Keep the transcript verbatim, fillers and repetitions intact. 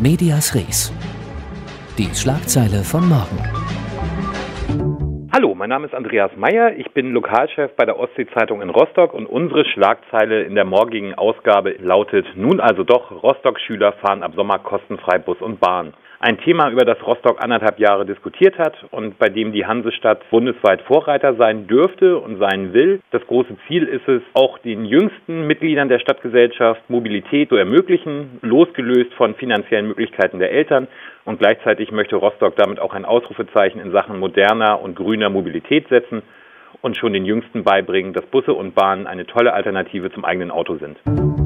Medias Res. Die Schlagzeile von morgen. Hallo, mein Name ist Andreas Meyer, ich bin Lokalchef bei der Ostsee-Zeitung in Rostock und unsere Schlagzeile in der morgigen Ausgabe lautet: Nun also doch, Rostock-Schüler fahren ab Sommer kostenfrei Bus und Bahn. Ein Thema, über das Rostock anderthalb Jahre diskutiert hat und bei dem die Hansestadt bundesweit Vorreiter sein dürfte und sein will. Das große Ziel ist es, auch den jüngsten Mitgliedern der Stadtgesellschaft Mobilität zu ermöglichen, losgelöst von finanziellen Möglichkeiten der Eltern. Und gleichzeitig möchte Rostock damit auch ein Ausrufezeichen in Sachen moderner und grüner Mobilität setzen und schon den Jüngsten beibringen, dass Busse und Bahnen eine tolle Alternative zum eigenen Auto sind.